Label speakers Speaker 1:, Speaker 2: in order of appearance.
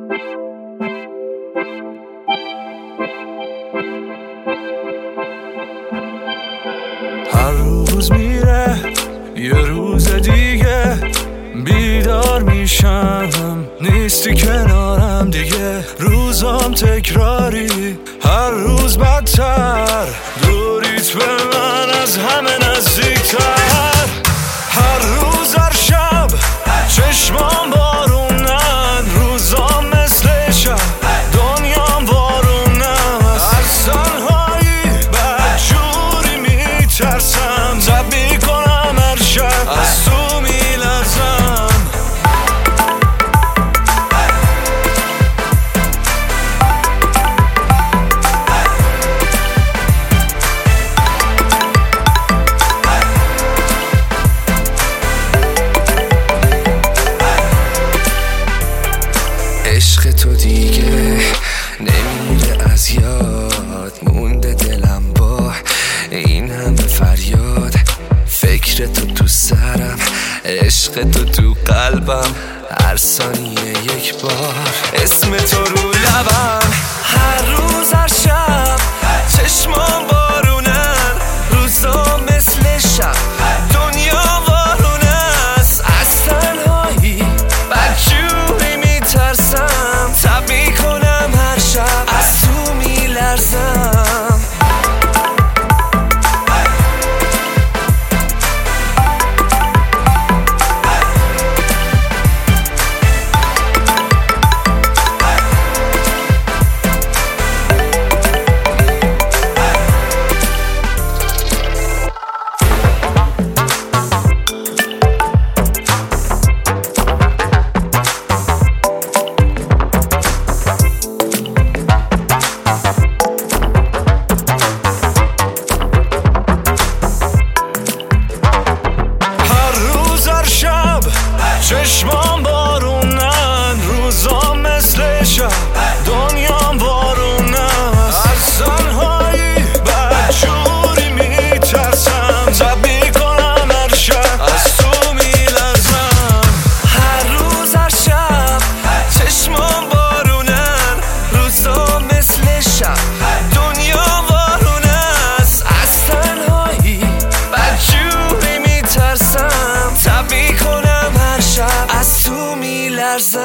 Speaker 1: هر روز میره یه روز دیگه، بیدار میشم نیستی کنارم دیگه. روزام تکراری، هر روز بدتر، دوریت به من از همه نزدیکتر. هر روز هر شب چشمام بارونن، روزام مثل شب دنیام وارونم. از تنهایی بدجوری میترسم، تب میکنم هر شب از تو میلرزم.
Speaker 2: عشق تو دیگه نمیره از یاد، مونده دلم با این همه فریاد. فکر تو سرم، عشق تو قلبم، هر ثانیه یک بار اسم تو رو لبم. هر روز هر شب چشمام بارونن، روزا مثل شب دنیا وارونه است. از تنهایی بدجوری میترسم، تب میکنم هر شب از تو میلرزم.
Speaker 1: چشمام بارونن، روزام مثل شب دنیام وارونه است. از تنهایی بدجوری میترسم، تب میکنم هر شب از تو میلرزم.
Speaker 2: هر روز هر شب چشمام بارونن، روزا مثل شب دنیا وارونه است. از تنهایی بدجوری میترسم، تب میکنم هر شب از تو میلرزم.